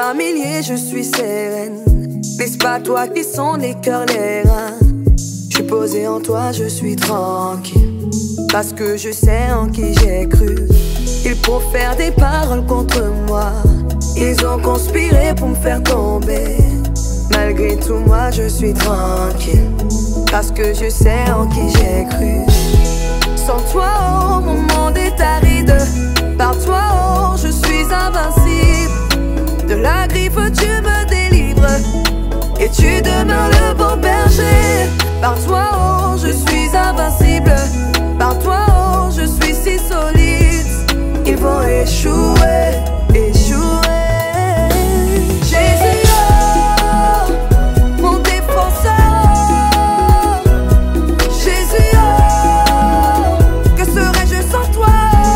familier, je suis sereine. N'est-ce pas toi qui sont les cœurs, les reins? Je suis posé en toi, je suis tranquille, parce que je sais en qui j'ai cru. Ils profèrent des paroles contre moi, ils ont conspiré pour me faire tomber. Malgré tout, moi je suis tranquille, parce que je sais en qui j'ai cru. Sans toi, oh, mon monde est aride. Par toi, oh, je suis invincible. De la griffe, tu me délivres, et tu demeures le bon berger. Par toi, oh, je suis invincible. Par toi, oh, je suis si solide. Ils vont échouer, échouer. Jésus, oh, mon défenseur. Jésus, oh, que serais-je sans toi?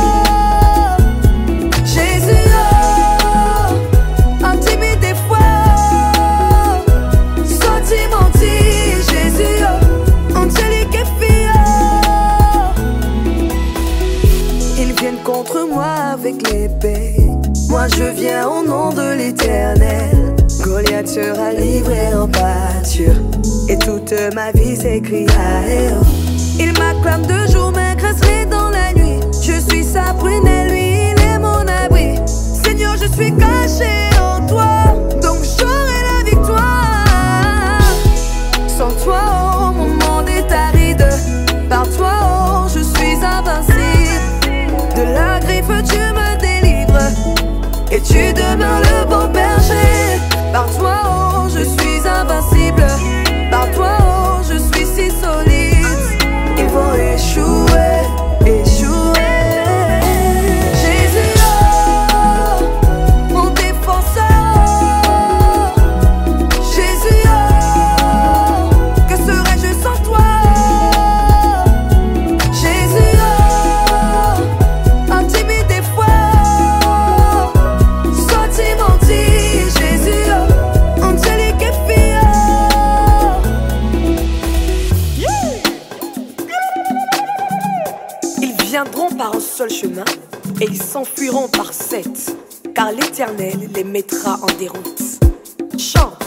Jésus, oh, intimide des fois, senti. Jésus, oh, angélique et fille. Ils viennent contre moi avec l'épée, moi je viens au nom de l'Éternel. Goliath sera livré en pâture, et toute ma vie s'écria. Il m'acclame de jour, m'agresserait dans la nuit. Je suis sa prunelle, lui il est mon abri. Seigneur, je suis caché en toi, donc j'aurai la victoire. Sans toi, oh, mon monde est aride. Par toi, oh, je suis invincible. De la griffe, tu me délivres, et tu demeures le bon berger. Par toi, oh, je suis invincible. Par toi, oh, je suis si solide. Ils vont échouer, échouer. Jésus, oh, mon défenseur. Jésus, oh, que serais-je sans toi? Jésus, oh, intimide des fois, senti. Jésus, oh, angélique et fille. Ils viendront par un seul chemin, et ils s'enfuiront par 7, car l'Éternel les mettra en déroute. Chante.